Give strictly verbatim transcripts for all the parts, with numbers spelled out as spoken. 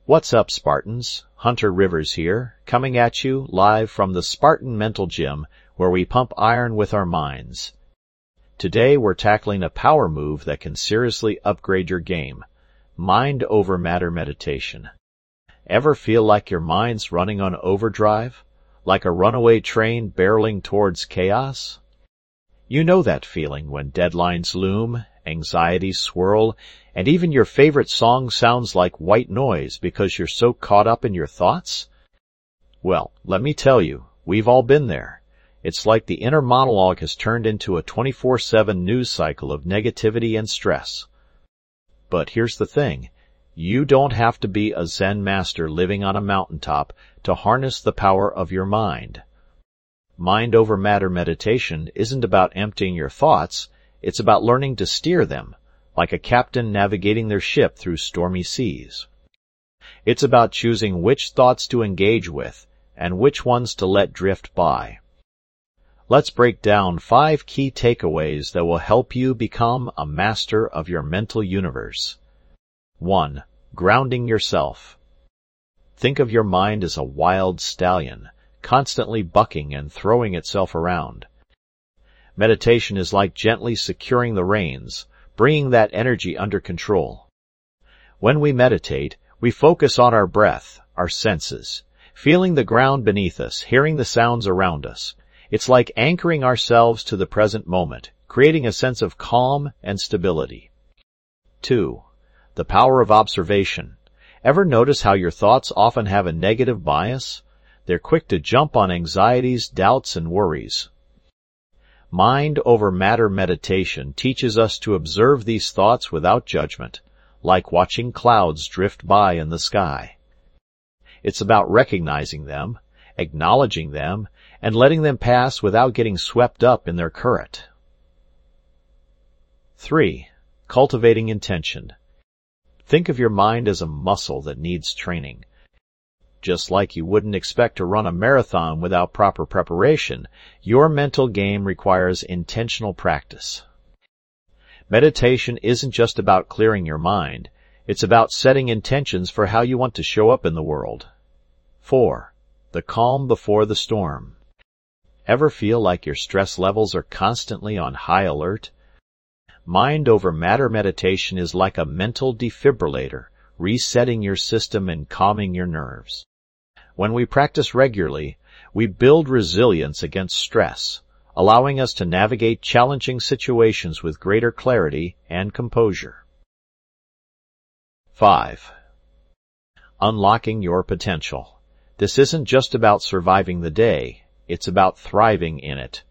What's up, Spartans? Hunter Rivers here, coming at you live from the Spartan Mental Gym, where we pump iron with our minds. Today we're tackling a power move that can seriously upgrade your game: mind over matter meditation. Ever feel like your mind's running on overdrive? Like a runaway train barreling towards chaos? You know that feeling when deadlines loom, anxieties swirl, and even your favorite song sounds like white noise because you're so caught up in your thoughts? Well, let me tell you, we've all been there. It's like the inner monologue has turned into a twenty-four seven news cycle of negativity and stress. But here's the thing. You don't have to be a Zen master living on a mountaintop to harness the power of your mind. Mind over matter meditation isn't about emptying your thoughts, it's about learning to steer them, like a captain navigating their ship through stormy seas. It's about choosing which thoughts to engage with and which ones to let drift by. Let's break down five key takeaways that will help you become a master of your mental universe. one. Grounding yourself. Think of your mind as a wild stallion, constantly bucking and throwing itself around. Meditation is like gently securing the reins, bringing that energy under control. When we meditate, we focus on our breath, our senses, feeling the ground beneath us, hearing the sounds around us. It's like anchoring ourselves to the present moment, creating a sense of calm and stability. two. The power of observation. Ever notice how your thoughts often have a negative bias? They're quick to jump on anxieties, doubts, and worries. Mind over matter meditation teaches us to observe these thoughts without judgment, like watching clouds drift by in the sky. It's about recognizing them, acknowledging them, and letting them pass without getting swept up in their current. three. Cultivating intention. Think of your mind as a muscle that needs training. Just like you wouldn't expect to run a marathon without proper preparation, your mental game requires intentional practice. Meditation isn't just about clearing your mind, it's about setting intentions for how you want to show up in the world. four. The calm before the storm. Ever feel like your stress levels are constantly on high alert? Mind over matter meditation is like a mental defibrillator, resetting your system and calming your nerves. When we practice regularly, we build resilience against stress, allowing us to navigate challenging situations with greater clarity and composure. five. Unlocking your potential. This isn't just about surviving the day, it's about thriving in it.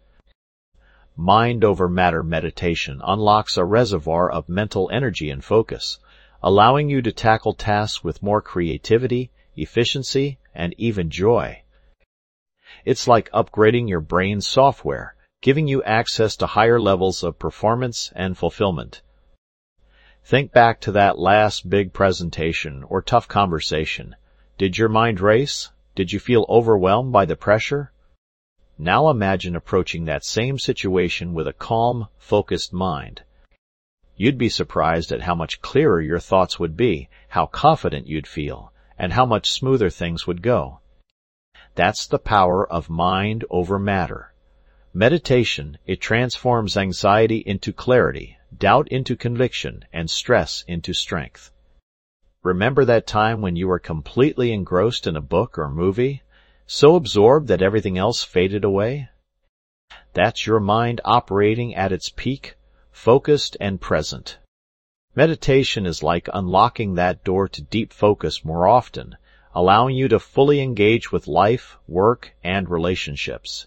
Mind over matter meditation unlocks a reservoir of mental energy and focus, allowing you to tackle tasks with more creativity, efficiency, and even joy. It's like upgrading your brain's software, giving you access to higher levels of performance and fulfillment. Think back to that last big presentation or tough conversation. Did your mind race? Did you feel overwhelmed by the pressure? Now imagine approaching that same situation with a calm, focused mind. You'd be surprised at how much clearer your thoughts would be, how confident you'd feel, and how much smoother things would go. That's the power of mind over matter. Meditation, it transforms anxiety into clarity, doubt into conviction, and stress into strength. Remember that time when you were completely engrossed in a book or movie? So absorbed that everything else faded away? That's your mind operating at its peak, focused and present. Meditation is like unlocking that door to deep focus more often, allowing you to fully engage with life, work, and relationships.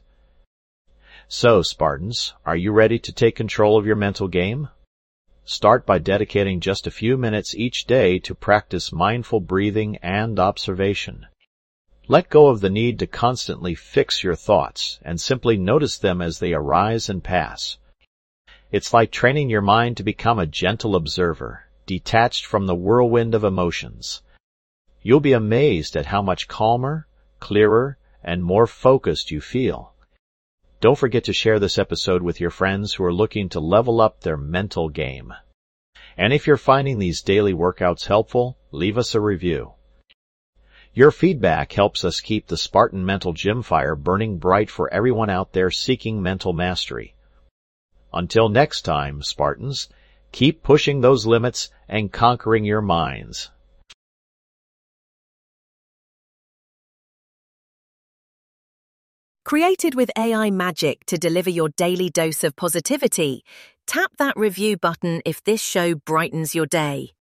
So, Spartans, are you ready to take control of your mental game? Start by dedicating just a few minutes each day to practice mindful breathing and observation. Let go of the need to constantly fix your thoughts and simply notice them as they arise and pass. It's like training your mind to become a gentle observer, detached from the whirlwind of emotions. You'll be amazed at how much calmer, clearer, and more focused you feel. Don't forget to share this episode with your friends who are looking to level up their mental game. And if you're finding these daily workouts helpful, leave us a review. Your feedback helps us keep the Spartan Mental Gym fire burning bright for everyone out there seeking mental mastery. Until next time, Spartans, keep pushing those limits and conquering your minds. Created with A I magic to deliver your daily dose of positivity, tap that review button if this show brightens your day.